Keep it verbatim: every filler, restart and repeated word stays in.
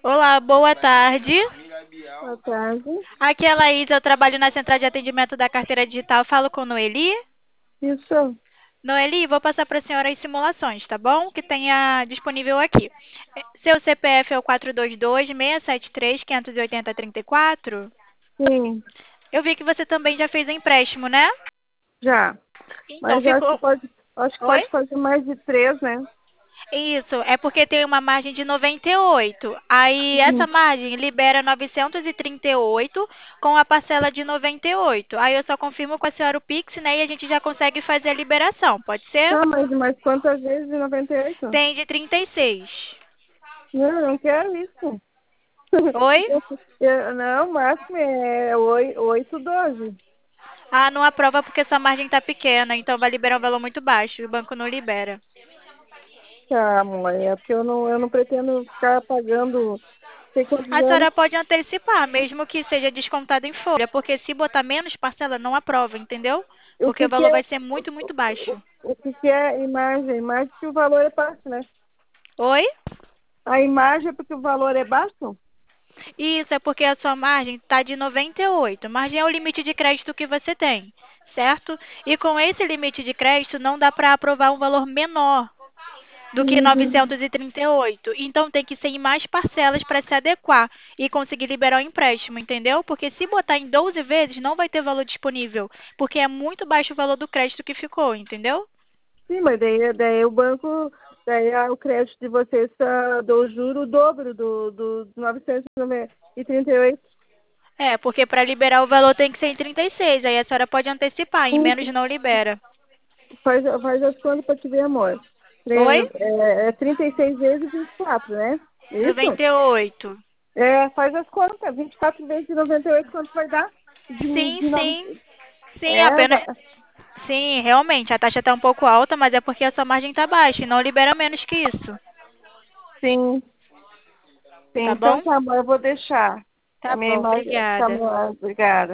Olá, boa tarde. Boa tarde. Aqui é a Laís, eu trabalho na Central de Atendimento da Carteira Digital. Falo com Noeli. Isso. Noeli, vou passar para a senhora as simulações, tá bom? Que tenha disponível aqui. Seu C P F é o quatro dois dois, seis sete três, cinco oito zero, três quatro. Sim, Eu vi que você também já fez empréstimo, né? já. Então Mas eu acho que ficou. pode, acho que Oi? pode fazer mais de três, né? Isso, é porque tem uma margem de noventa e oito. Aí essa Uhum. margem libera novecentos e trinta e oito com a parcela de noventa e oito. Aí eu só confirmo com a senhora o Pix, né? E a gente já consegue fazer a liberação, pode ser? Tá, mas, mas quantas vezes de noventa e oito? Tem de trinta e seis. Não, eu não quero isso. Oi? Eu, eu- não, o máximo é oi- oito, doze. Ah, não aprova porque sua margem está pequena, então vai liberar um valor muito baixo. O banco não libera. Tá, mãe, é porque eu não, eu não pretendo ficar pagando sei quantos A anos. senhora pode antecipar, mesmo que seja descontado em folha, porque se botar menos parcela, não aprova, entendeu? O Porque que o que valor é, vai ser o, muito, muito o, baixo. o que que é imagem? Imagem que o valor é baixo, né? Oi? A imagem é porque o valor é baixo? Isso é porque a sua margem está de noventa e oito. Margem é o limite de crédito que você tem, certo? E com esse limite de crédito não dá para aprovar um valor menor do que Uhum. novecentos e trinta e oito. Então tem que ser em mais parcelas para se adequar e conseguir liberar o empréstimo, entendeu? Porque se botar em doze vezes não vai ter valor disponível, porque é muito baixo o valor do crédito que ficou, entendeu? Sim, mas daí, daí o banco, daí ah, o crédito de vocês tá, do juro o dobro do, do novecentos e trinta e oito. É, porque para liberar o valor tem que ser em trinta e seis. Aí a senhora pode antecipar, em menos Isso. não libera. Faz, faz as contas para te ver, amor. Oi? É, é, é trinta e seis vezes vinte e quatro, né? Isso? noventa e oito. É, faz as contas. vinte e quatro vezes noventa e oito, quanto vai dar? De, Sim, de nove... sim. Sim, É, apenas. va- Sim, realmente, a taxa está um pouco alta, mas é porque a sua margem está baixa e não libera menos que isso. sim, sim. Tá Então bom? tá, amor, eu vou deixar. A Tá minha bom, imagem, tá, obrigada. amor, obrigada.